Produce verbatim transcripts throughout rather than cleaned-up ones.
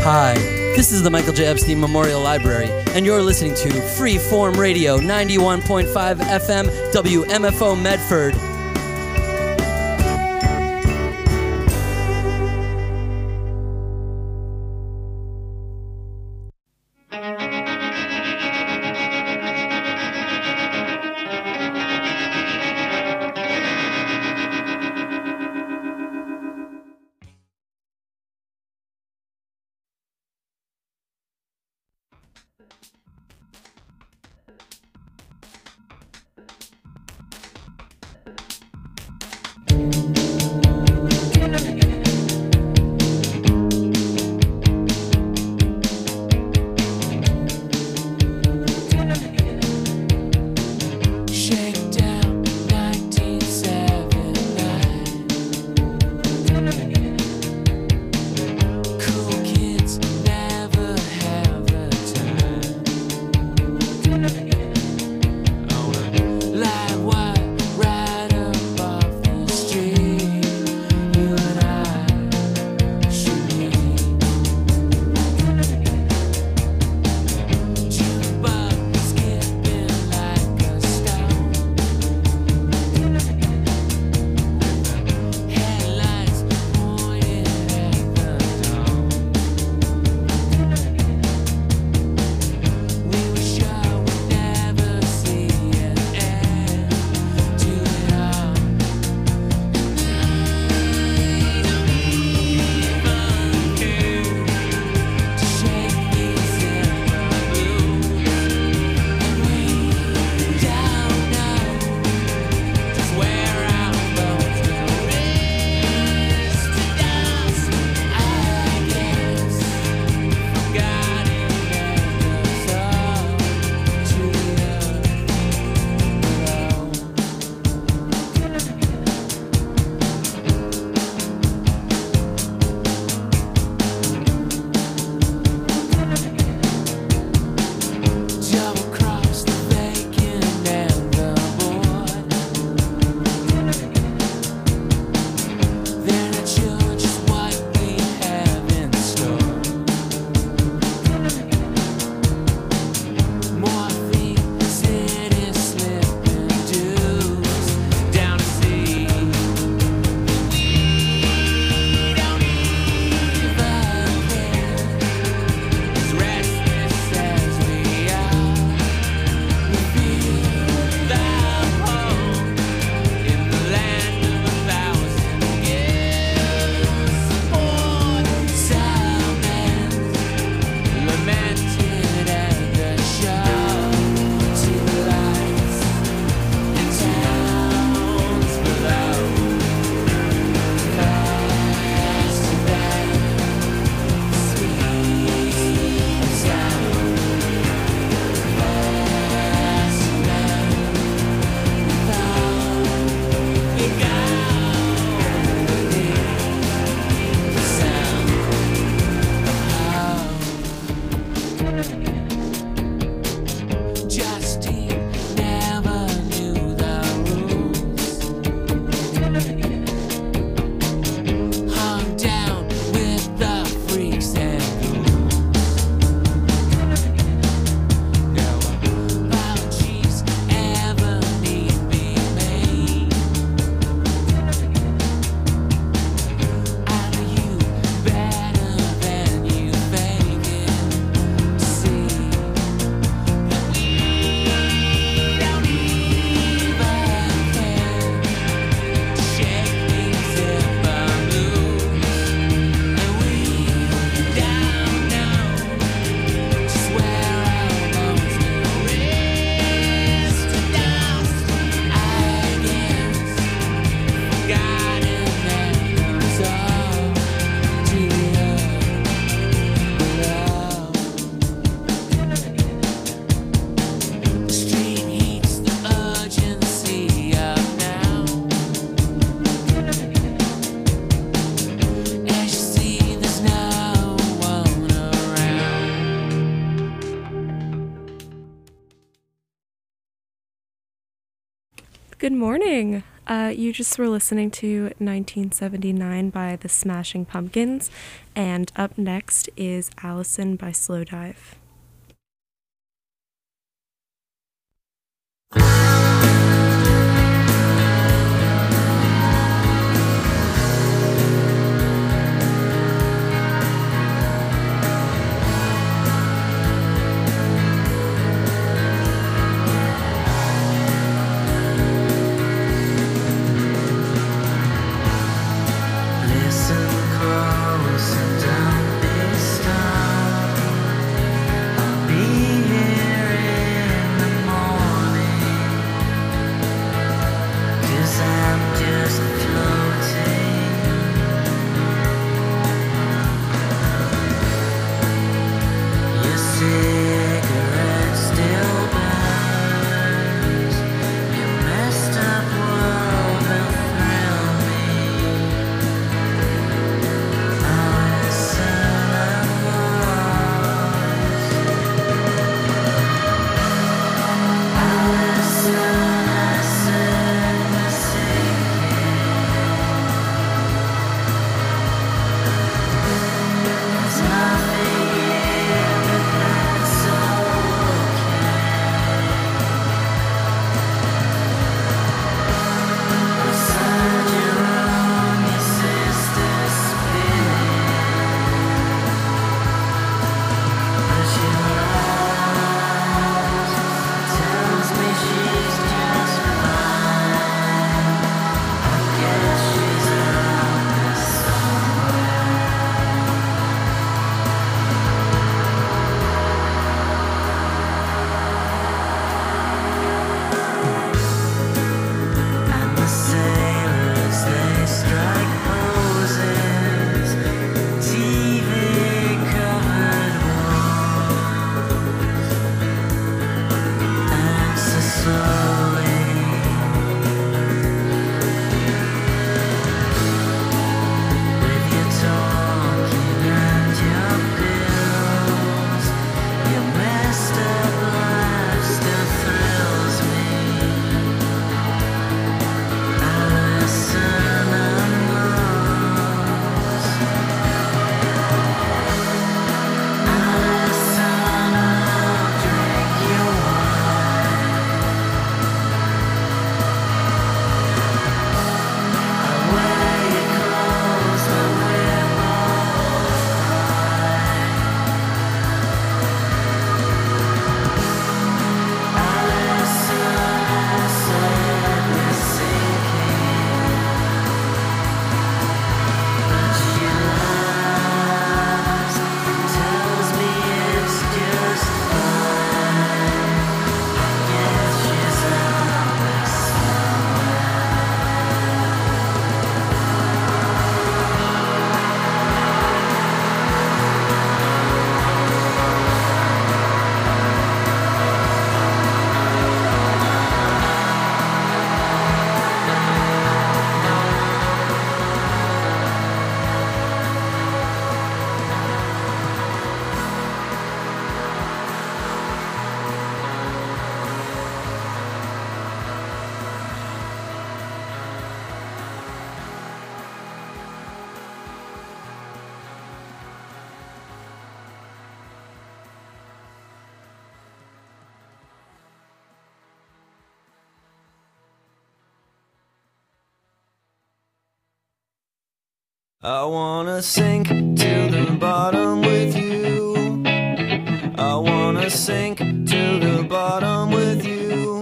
Hi, this is the Michael J. Epstein Memorial Library, and you're listening to Freeform Radio, ninety-one point five F M, W M F O Medford. Light wire right above the street. Good morning. Uh, you just were listening to nineteen seventy-nine by the Smashing Pumpkins, and up next is Allison by Slowdive. I wanna sink to the bottom with you. I wanna sink to the bottom with you.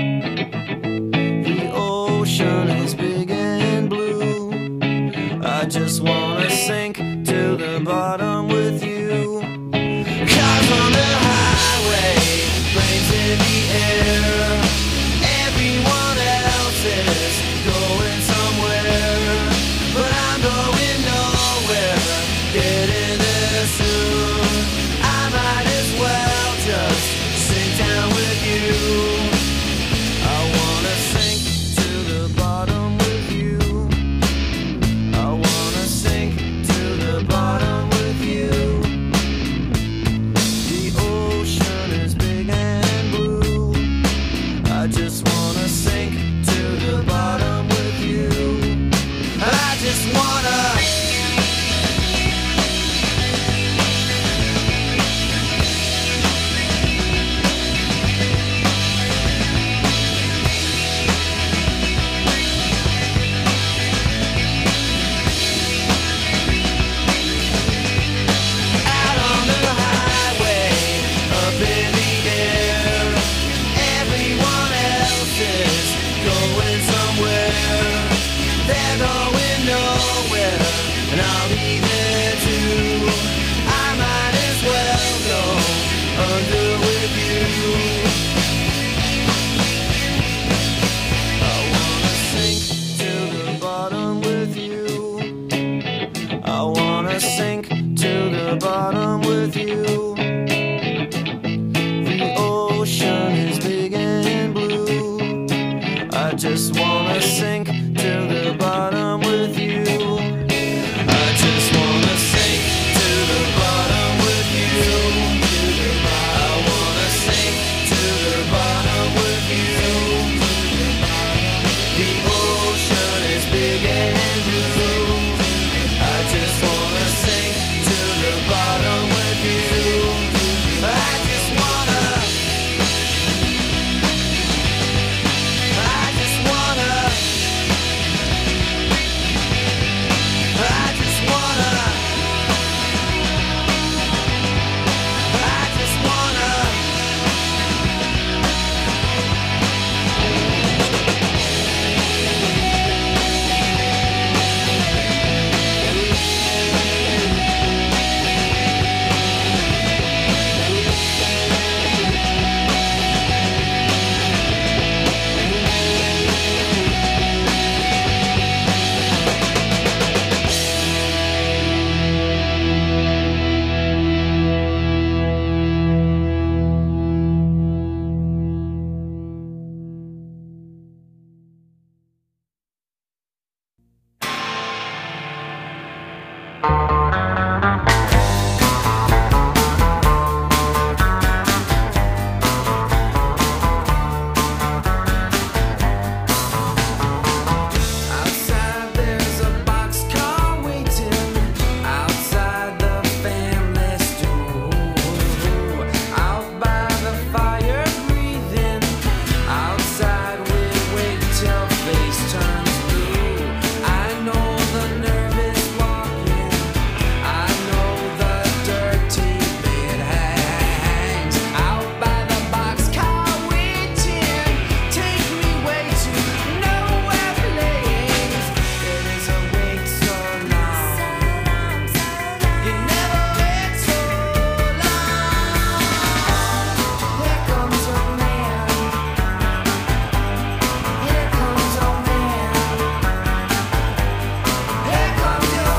The ocean is big and blue. I just wanna sink to the bottom with you. Cars on the highway, planes in the air. Everyone else is going somewhere, but I'm going nowhere. Getting there soon. I might as well just sink down with you. I just wanna sink to the bottom with you. I just wanna sink to the bottom with you. I wanna sink to the bottom with you. The ocean is big and blue. I just wanna sink to the bottom with you. I just wanna, I just wanna, I just wanna, I just wanna. Outside there's a boxcar waiting outside the family store. Out by the fire breathing, outside we wait till face turns blue. I know the nervous walking, I know the dirty bed hangs. Out by the boxcar waiting, take me way to nowhere place. It is a wait so long, you never wait so long. Here comes your man, here comes your man, here comes your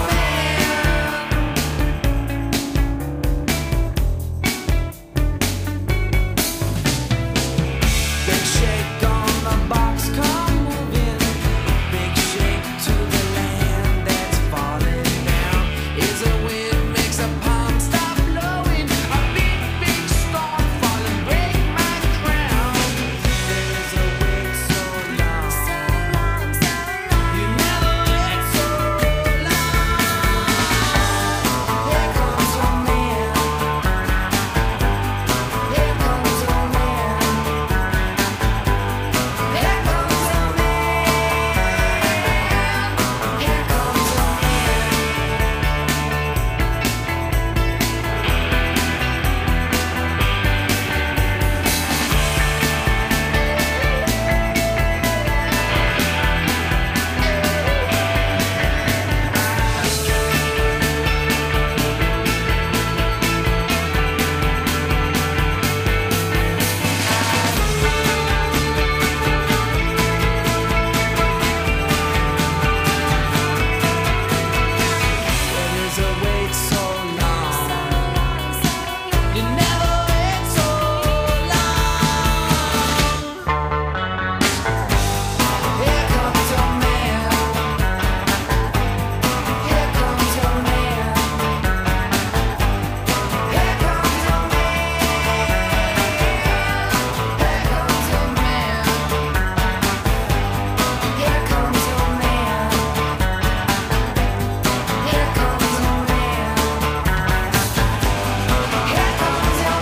man. Big shake on the boxcar moving, big shake to the land that's falling down. Is a wind makes a palm stop blowing, a big big storm falling break my crown. There is a wait so long, you never wait so long. Here comes your man, here comes your man, here comes your man, here comes your There is a wait so long, you never wait so long. Here comes your man, here comes your man, here comes your man, here comes your man, here comes your man, here comes your man, here comes your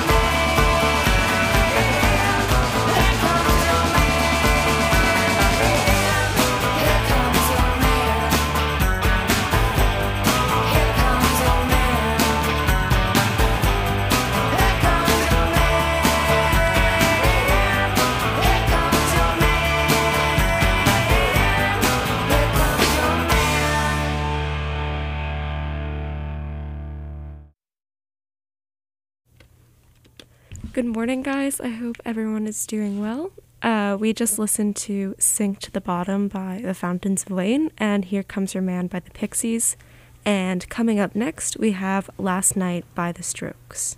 Good morning, guys. I hope everyone is doing well. Uh, we just listened to Sink to the Bottom by The Fountains of Wayne and Here Comes Your Man by the Pixies. And coming up next, we have Last Night by The Strokes.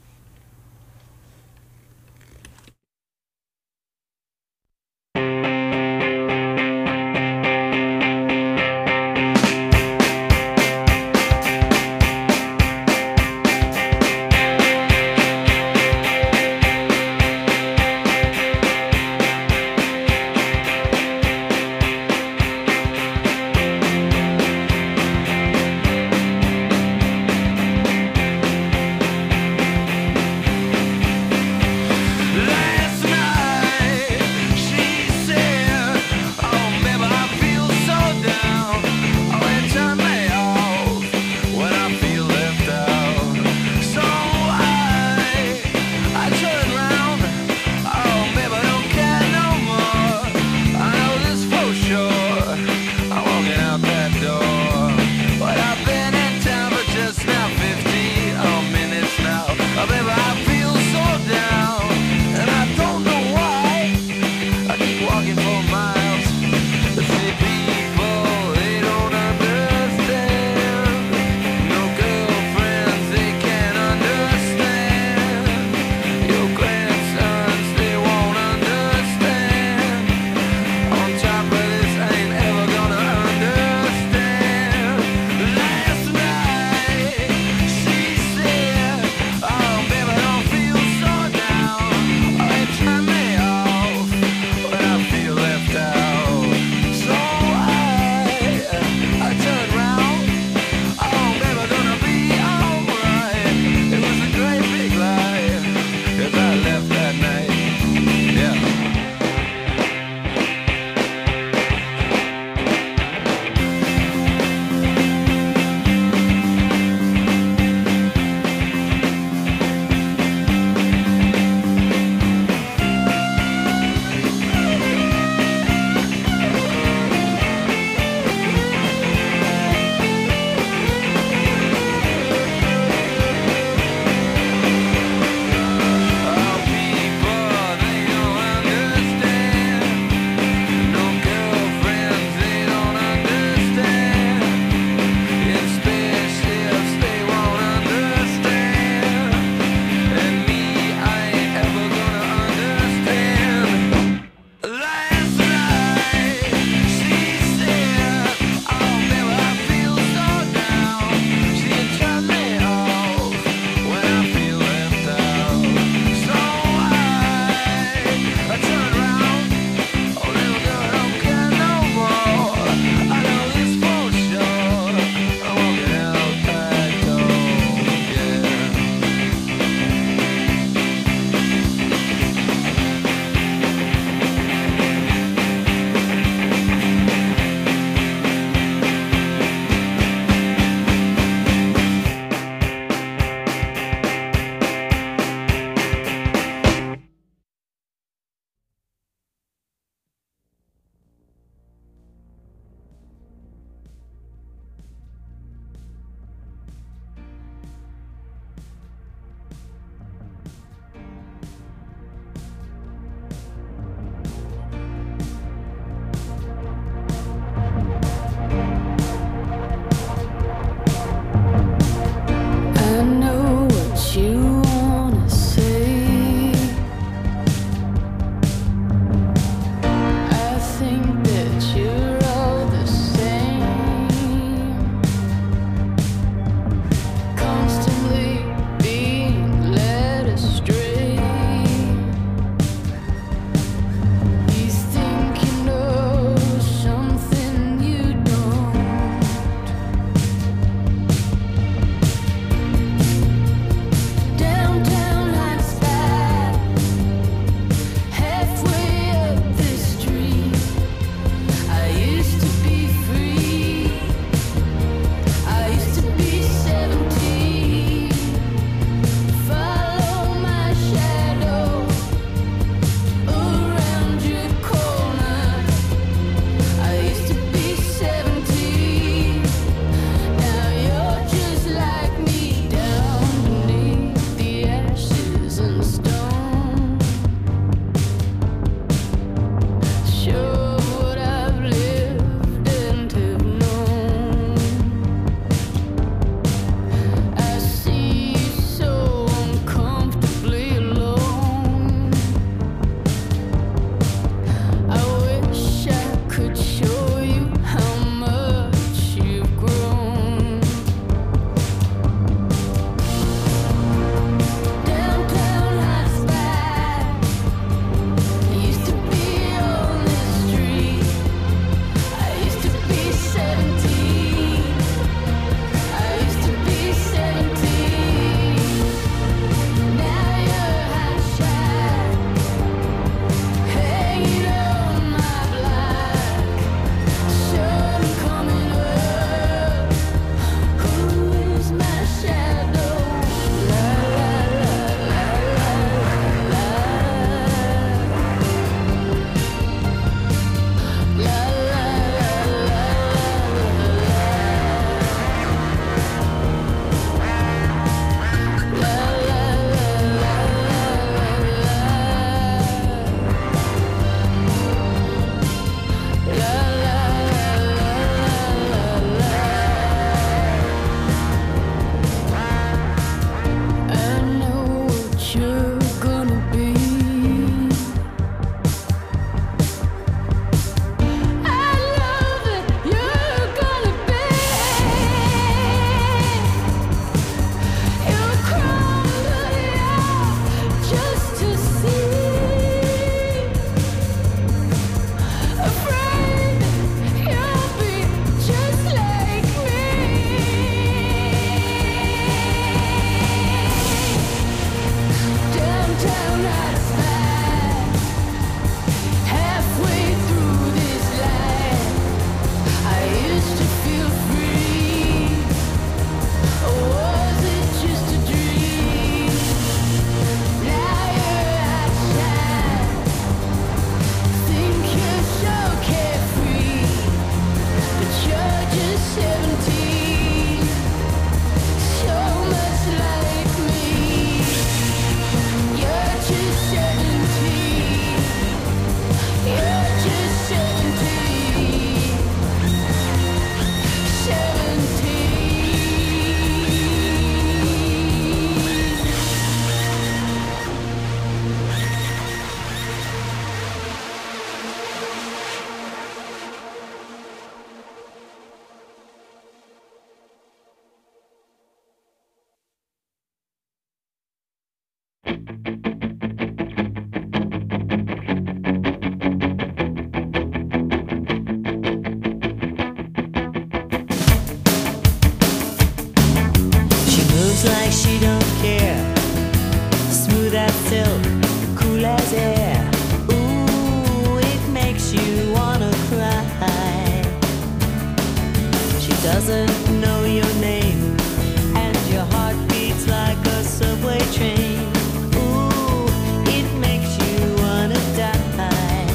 like she don't care. Smooth as silk, cool as air. Ooh, it makes you wanna cry. She doesn't know your name, and your heart beats like a subway train. Ooh, it makes you wanna die.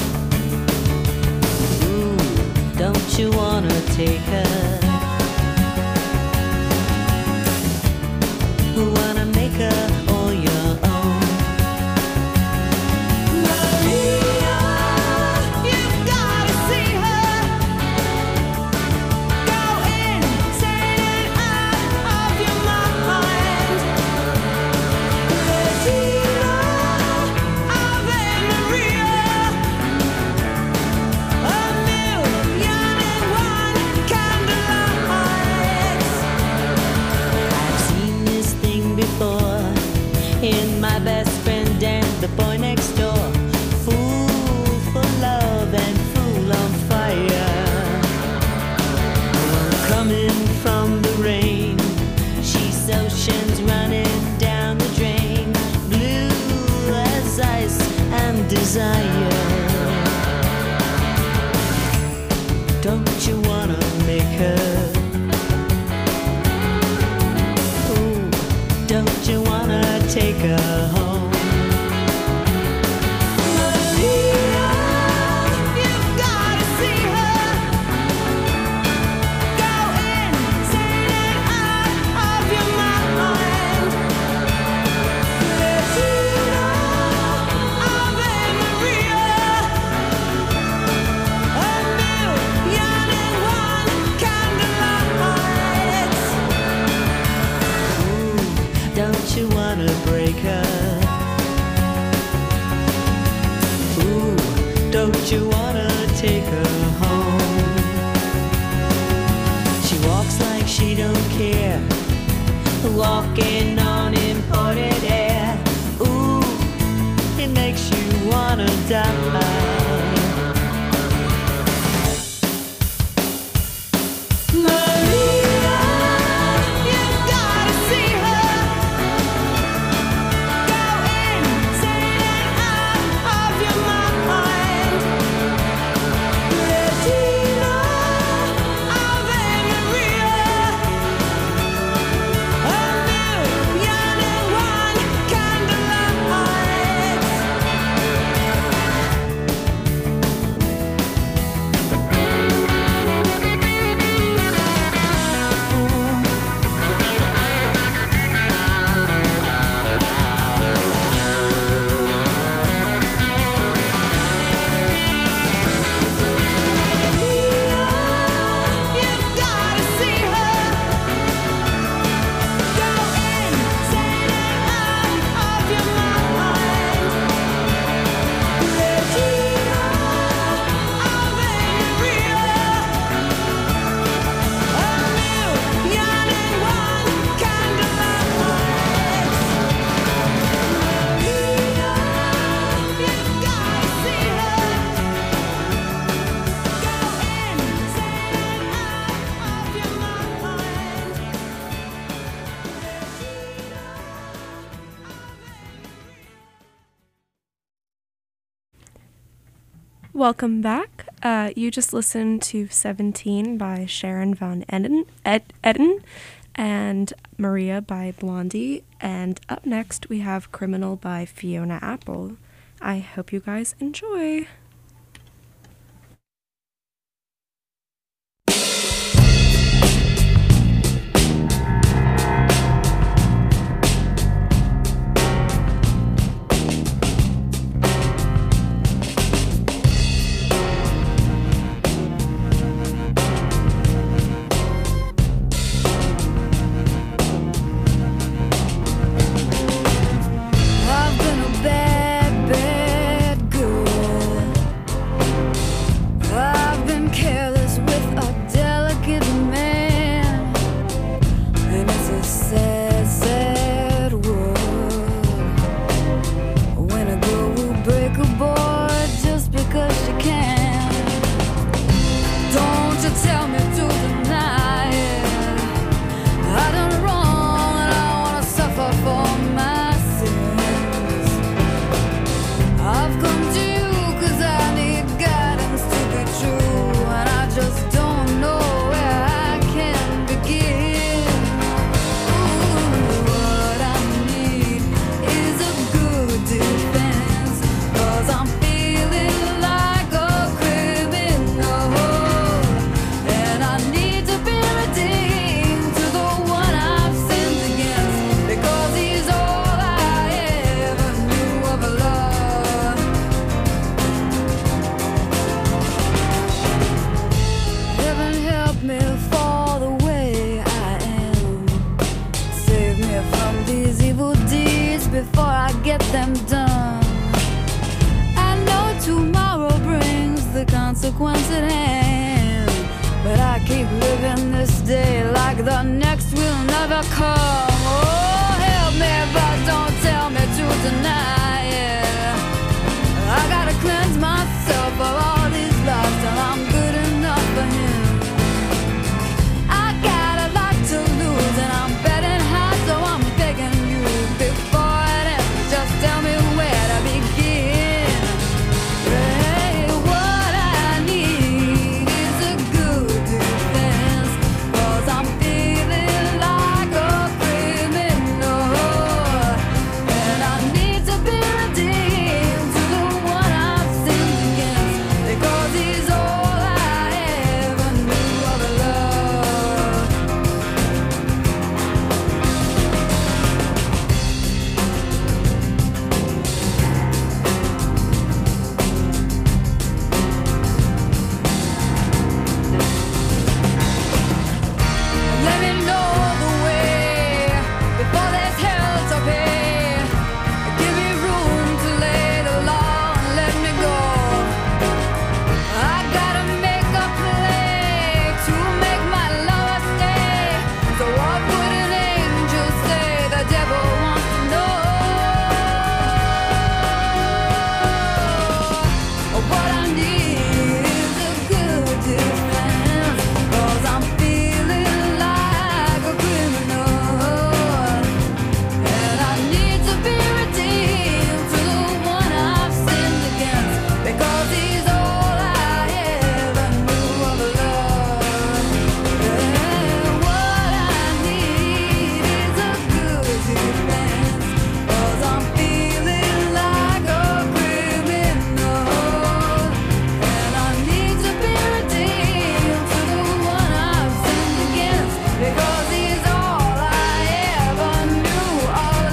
Ooh, don't you wanna take her? Wanna make her all your own. Maria, you've gotta see her. Go insane and out of your mind. Regina, Ave Maria. A million and one candlelights. I've seen this thing before in my best friend and the boy next door. Fool for love and fool on fire. Coming from the rain, she's oceans running down the drain. Blue as ice and desire. Don't you wanna make her? Ooh, don't you wanna take her home? Maria, you've gotta see her. Go insane and out of your mind. Regina, Ave Maria. A million and one candlelights. Ooh, don't you wanna break her? Ooh, don't you wanna take her home? She walks like she don't care, walking on imported air. Ooh, it makes you wanna die. Maria, you've gotta see her. Go insane and out of your mind. Regina, Ave Maria. A million and one candlelights. You've gotta see her. Go insane and out of your mind. Regina, Ave Maria. A million and one candlelights. Maria, you've gotta see her. Go insane and out of your mind. Welcome back. Uh, you just listened to seventeen by Sharon Van Etten, Ed, Etten and Maria by Blondie. And up next, we have Criminal by Fiona Apple. I hope you guys enjoy. I've been a bad, bad girl. consequence at hand. But I keep living this day like the next will never come. Oh, help me, but don't tell me to deny it. I gotta cleanse myself of all these lies till I'm good enough for him. I got a lot to lose and I'm betting high, so I'm begging you before it ends, just tell me where to begin. Hey, what I need is a good defense, 'cause I'm feeling like a criminal, and I need to be redeemed to the one I've sinned against, because he's all I ever knew of love. Let me know the way before there's hell to pay. Give me room to lay the law and let me go. I gotta make a play to make my lover stay. So what would an angel say? The devil wants to know. What I need is a good defense, 'cause I'm feeling like a criminal, and I need to be redeemed to the one I've sinned against, because he's all I ever knew of love. Yeah, what I need is a good defense, 'cause I'm feeling like a criminal, and I need to be redeemed to the one I've sinned against, because he's all I ever knew of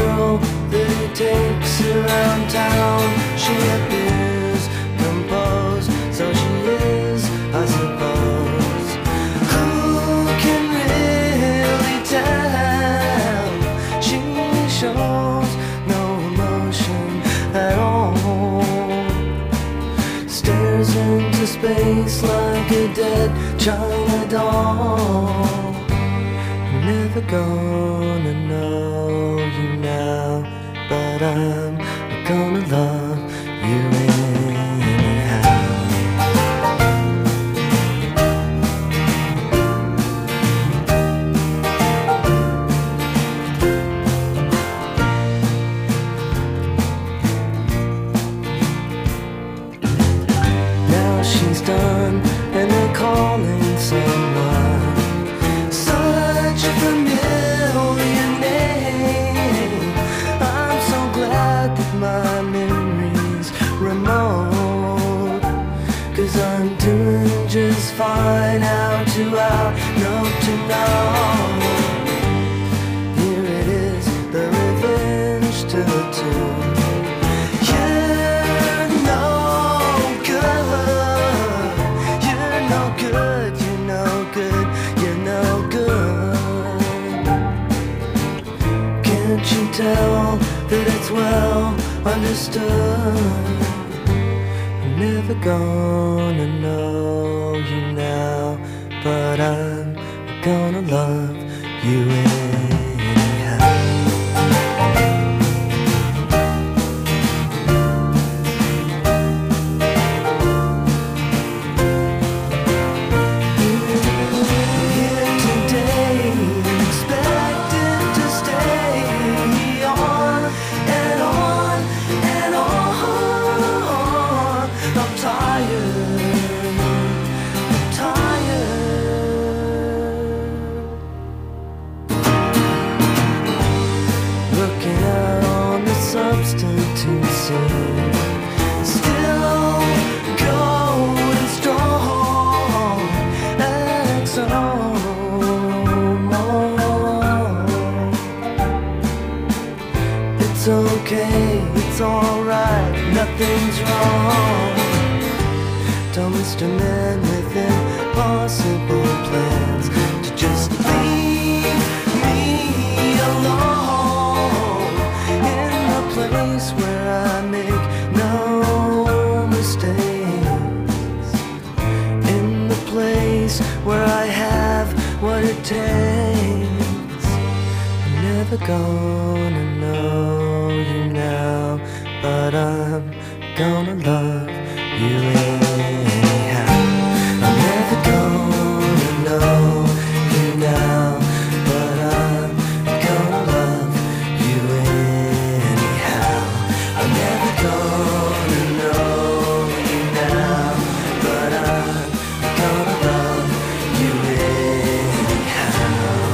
takes around town. She appears composed. space like a dead China doll. Never gonna know you now, but I'm gonna love you anyhow. Now she's done and they're calling someone. Such a familiar name. I'm so glad that my memory's remote, 'cause I'm doing just fine. How to out, no to know. Here it is, the revenge to the two. You're no good. You're no good. You're no good. You're no good. Can't you tell that it's well understood? I'm never gonna know you now, but I'm gonna love you anyhow. Here today, expected to stay on and on and on. I'm tired, I'm tired. Looking out on the substitute scene, still going strong. X O more. It's okay, it's alright, nothing's wrong. Dumbest of men with impossible plans to just leave me alone in the place where I make no mistakes, in the place where I have what it takes. I'm never gonna know you now, but I'm gonna love you anyhow. I'm never gonna know you now, but I'm gonna love you anyhow. I'm never gonna know you now, but I'm gonna love you anyhow.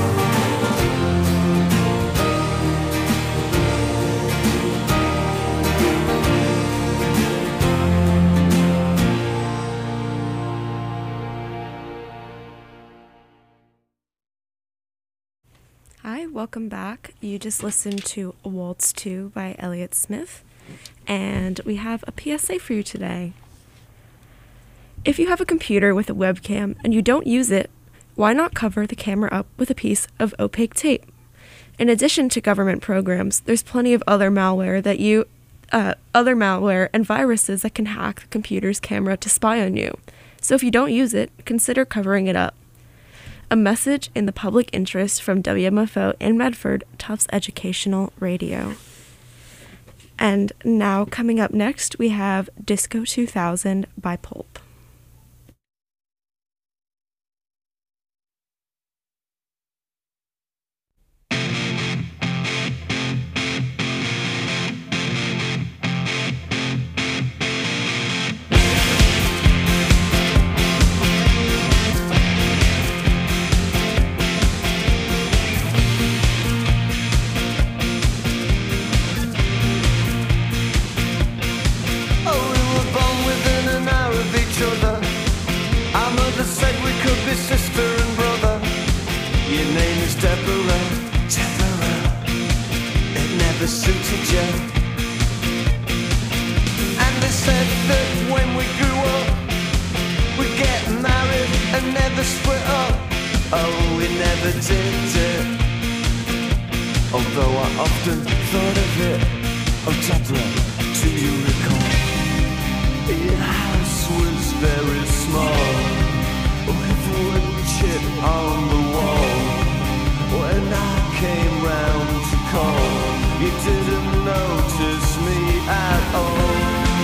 Hi, welcome back. You just listened to Waltz two by Elliott Smith, and we have a P S A for you today. If you have a computer with a webcam and you don't use it, why not cover the camera up with a piece of opaque tape? In addition to government programs, there's plenty of other malware that you, uh, other malware and viruses that can hack the computer's camera to spy on you. So if you don't use it, consider covering it up. A message in the public interest from W M F O in Medford, Tufts Educational Radio. And now coming up next, we have Disco two thousand by Pulp. Sister and brother, your name is Deborah, Deborah. It never suited you. And they said that when we grew up, we'd get married and never split up. Oh, we never did it. Although I often thought of it. Oh, Deborah, do you recall? Your house was very small. chip on the wall. When I came round to call, you didn't notice me at all.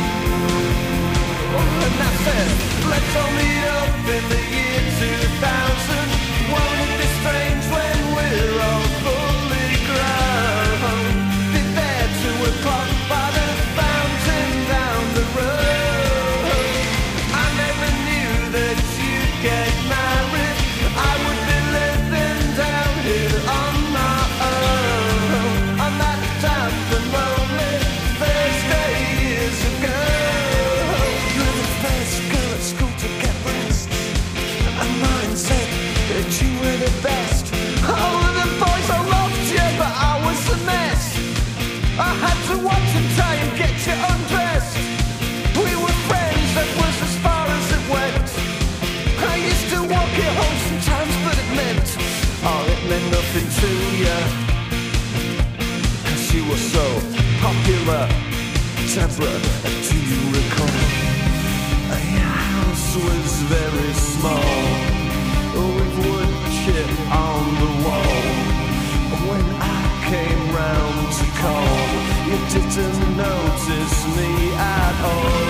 And I said, let's all meet up in the year two thousand. Won't it be strange when we're all fully grown? Be there two o'clock by the fountain down the road. I never knew that you'd get married. I would be living down here on my own. On that damp and lonely Thursday years ago. You were the first girl at school to get rest, and mine said that you were the best. All of the boys I loved you, but I was a mess. I had to watch and try and get you undressed. We were friends, that was as far as it went. I used to walk you home sometimes, but it meant, oh, it meant nothing to you, 'cause you were so popular. Deborah, do you recall? Your house was very small, with wood chip on the wall. When I came round to call, you didn't notice me at all.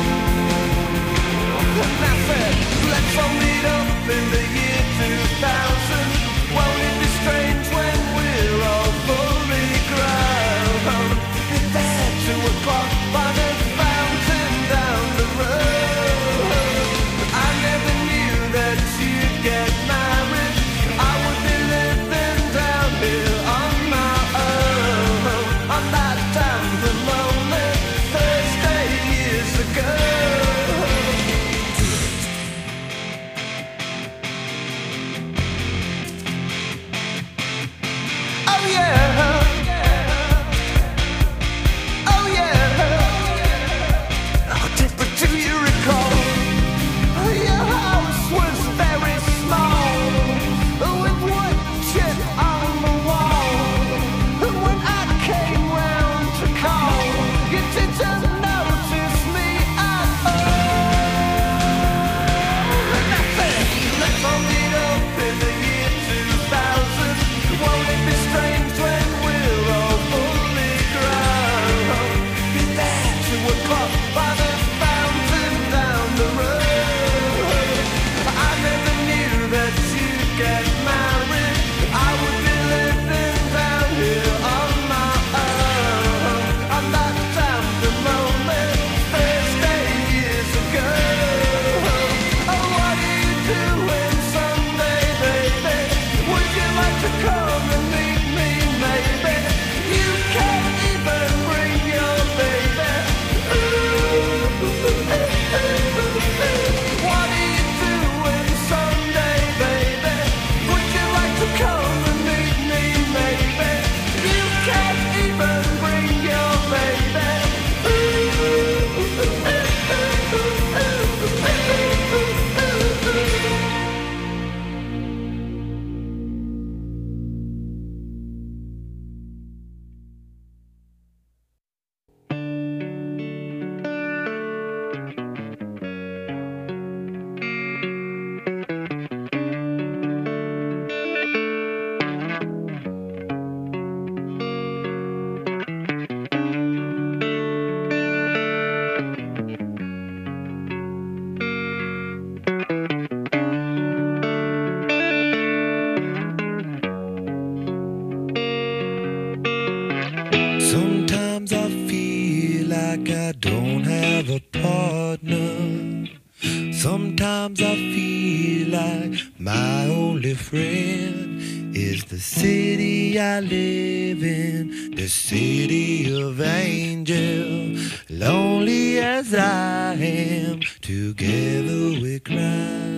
And I said, let's all meet up in the year two thousand. Won't it be strange when we're all fully grown? Be there two o'clock by the fountain down the road. I never knew that you'd get married. I would be living down here on my own. On that damp and lonely Thursday years ago. Oh yeah. Oh yeah. Oh, Deborah, do you recall? Your house was very small, with wood chip on the wall. And when I came round to call, you didn't notice me at all. And I said, let's all meet up in the year two thousand. Won't it be strange when we're all fully grown? Be there two o'clock by the fountain down the road. I never knew that you'd get married. I would be living down here on my own. On that damp and lonely Thursday years ago. Oh, what are you doing Sunday, baby? Would you like to come and meet me, maybe? You can't even bring your baby. What are you doing Sunday, baby? Would you like to come and meet me, maybe? You can't even bring your baby. Sometimes I feel like I don't have a partner. Sometimes I feel like my only friend is the city I live in, the city of angels. Lonely as I am, together we cry.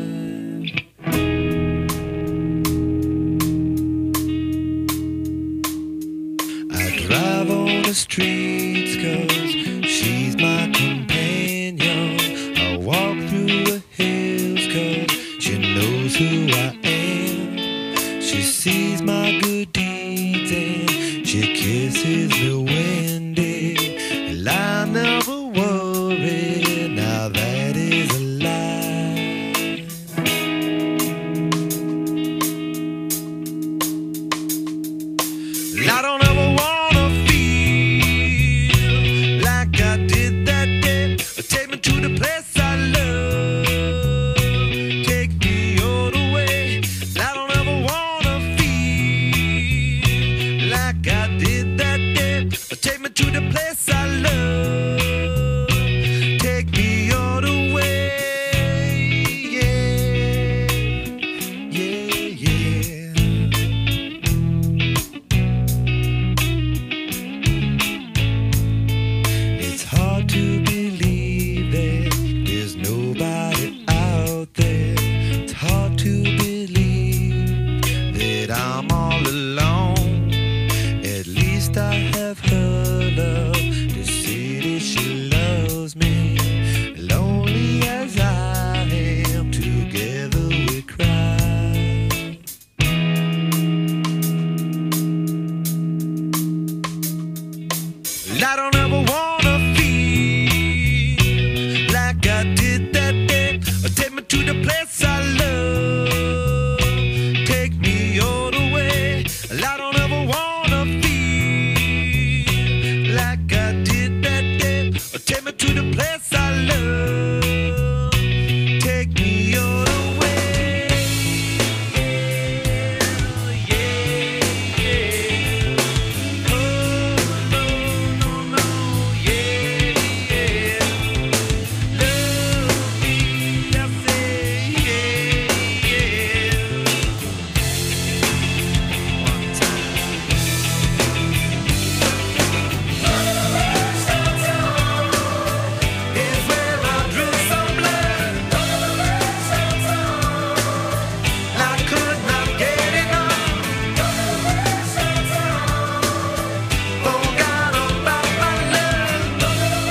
Drive on the streets 'cause she's my companion. I walk through the hills 'cause she knows who I am. She sees my good deeds and she kisses me when they I never worry. Now that is a lie. lonely as I am, together we cry. And I don't ever wanna feel like I did that day. Take me to the place I love, take me all the way. And I don't ever wanna feel like I did that day. Take me to the place I love, take me all the way. Yeah, yeah, yeah. Oh, no, no, no, yeah, yeah. Love me, I say, yeah, yeah. One time. Is where I drew some blood. I could not get enough. Forgot about my love.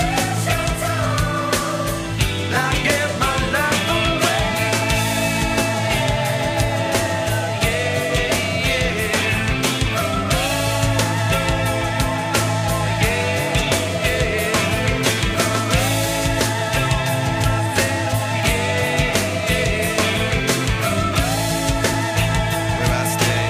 I gave my life away. Where I stay.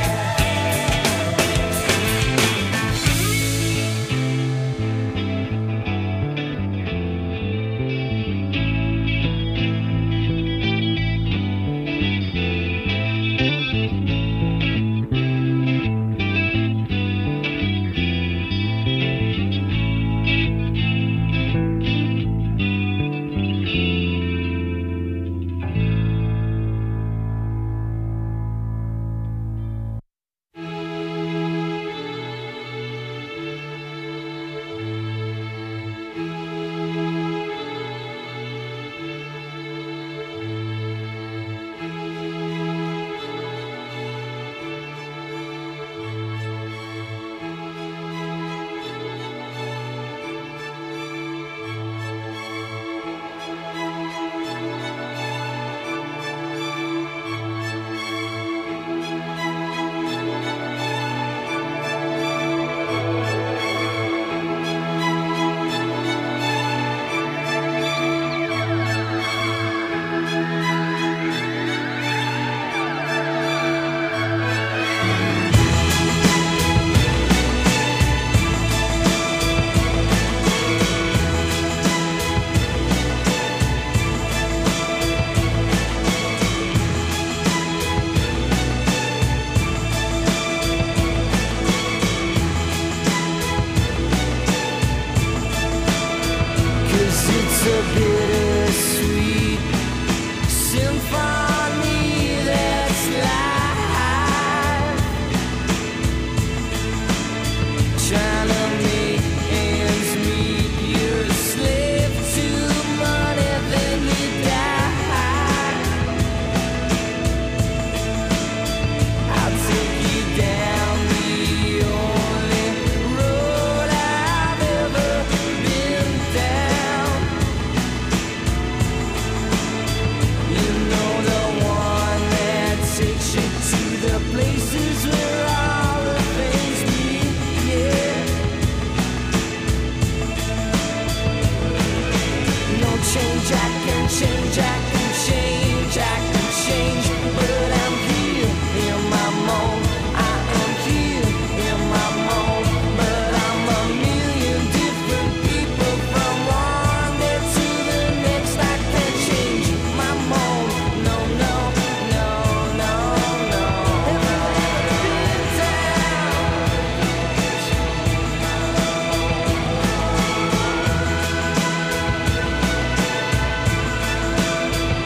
Cause it's a bittersweet symphony that's life. Trying to make ends meet, you're a slave to money, then you die. I'll take you down the only road I've ever been down. You know, the one that takes you to the places where all the things meet, yeah. No change, I can change, I can change, I can change, but I'm here in my mold. I am here in my mold, but I'm a million different people from one day to the next. I can't change my mold. No, no, no, no, no. Have you ever been down?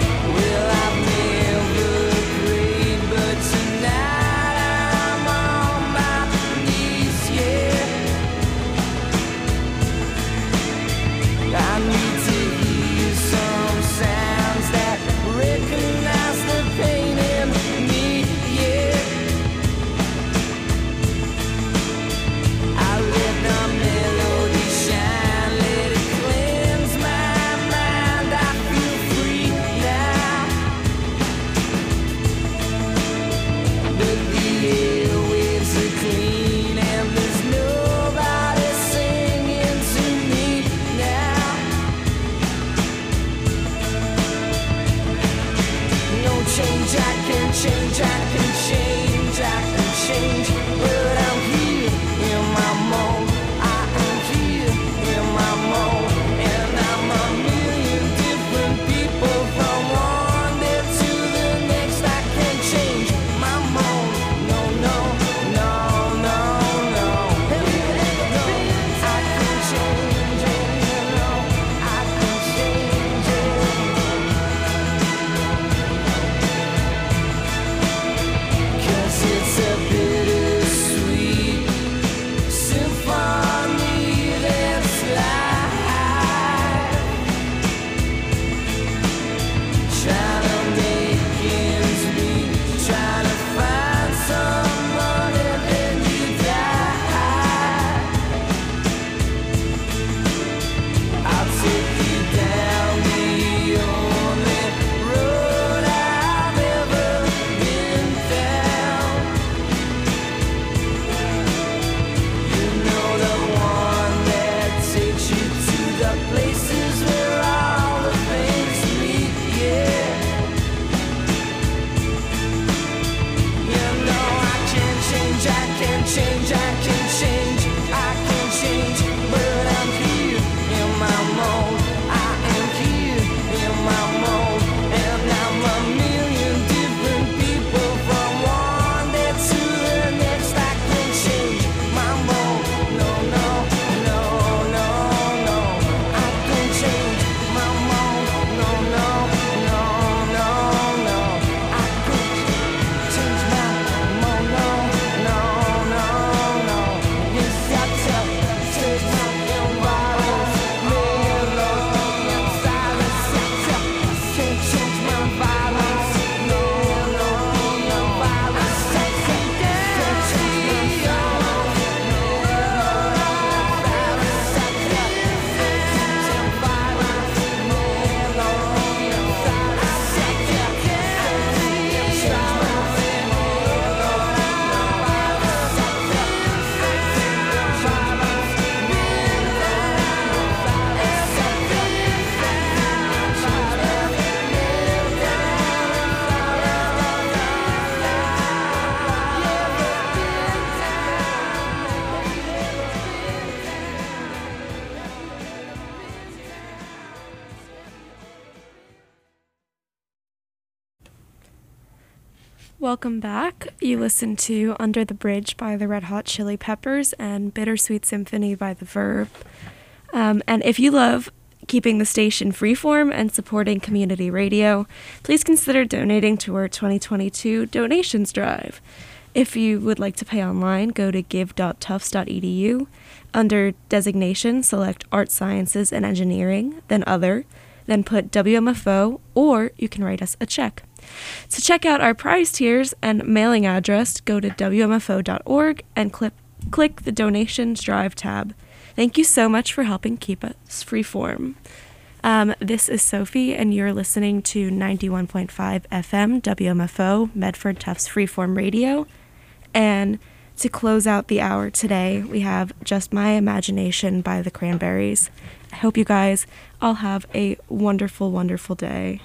Welcome back. You listened to Under the Bridge by the Red Hot Chili Peppers and Bittersweet Symphony by The Verb. Um, and if you love keeping the station freeform and supporting community radio, please consider donating to our twenty twenty-two donations drive. If you would like to pay online, go to give dot tufts dot e d u. Under designation, select Art Sciences and Engineering, then Other, then put W M F O, or you can write us a check. To check out our prize tiers and mailing address, go to w m f o dot org and click, click the Donations Drive tab. Thank you so much for helping keep us freeform. Um, this is Sophie, and you're listening to ninety-one point five F M W M F O Medford Tufts Freeform Radio. And to close out the hour today, we have Just My Imagination by the Cranberries. I hope you guys all have a wonderful, wonderful day.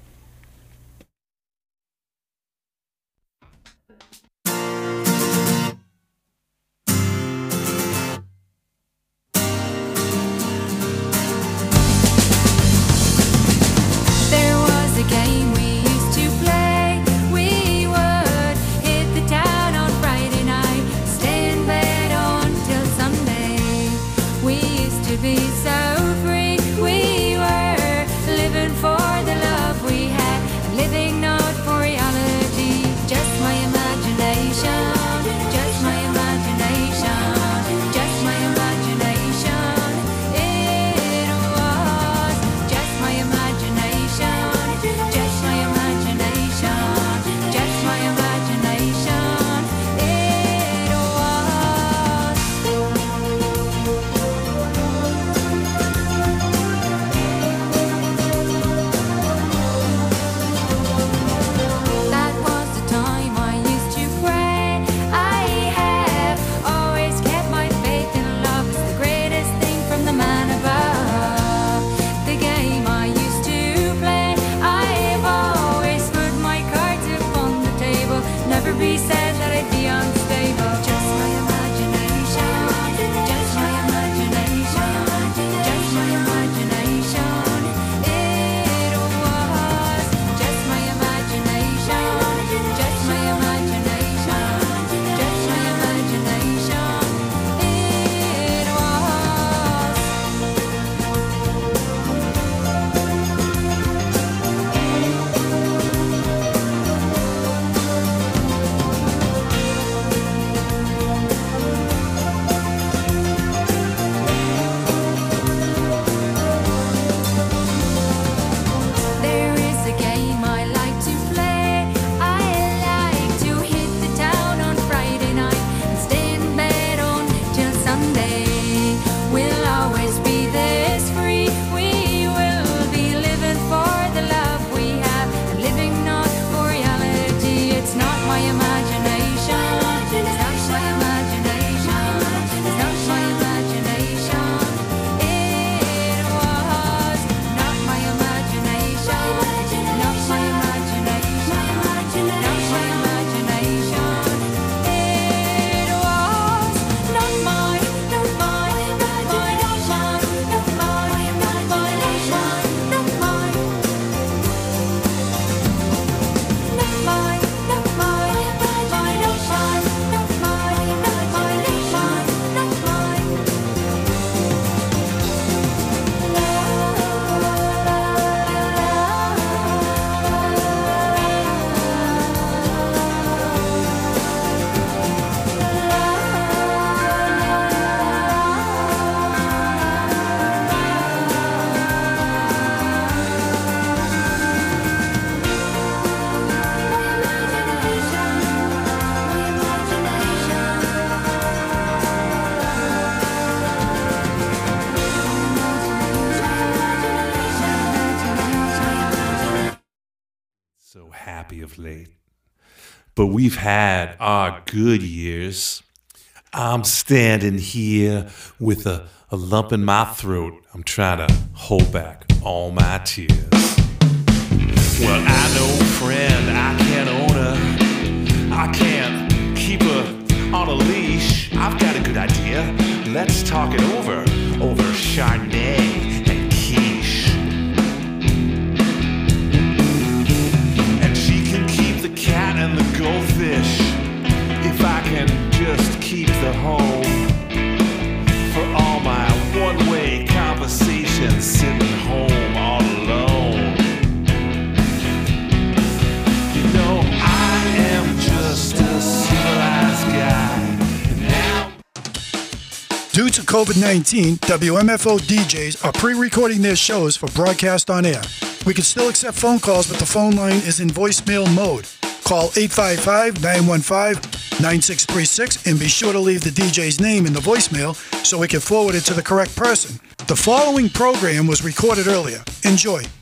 Be so free, we were living for the love we had, living not for reality. Just my imagination, just my imagination, just my imagination. It was just my imagination, just my imagination, just my imagination. It was. That was the time I used to pray. I have always kept my faith in love. It's the greatest thing from the man above. The game I used to play, I've always put my cards upon the table. Never be said that I'd be unstable. Just my imagination, just my imagination, just my imagination. It was just my imagination, just my imagination, just my imagination. It was. There is a game I like to play. I like to hit the town on Friday night and stay in bed on till Sunday. We'll always be this free. We will be living for the love we have, and living not for reality. It's not my imagination. It's not my imagination. It's not my imagination. It was not my imagination. Not my imagination. Not my imagination. It was not my, not my, not my, not my, not my, not my, not my, not my. Not my, not my, not my, not my, not my, not my, not my, not my. So happy of late. But we've had our good years. I'm standing here with a, a lump in my throat. I'm trying to hold back all my tears. Well, I know, friend, I can't own her. I can't keep her on a leash. I've got a good idea. Let's talk it over, over Chardonnay and quiche. And she can keep the cat and the goat. COVID nineteen, W M F O D Js are pre-recording their shows for broadcast on air. We can still accept phone calls, but the phone line is in voicemail mode. Call eight five five, nine one five, nine six three six and be sure to leave the D J's name in the voicemail so we can forward it to the correct person. The following program was recorded earlier. Enjoy.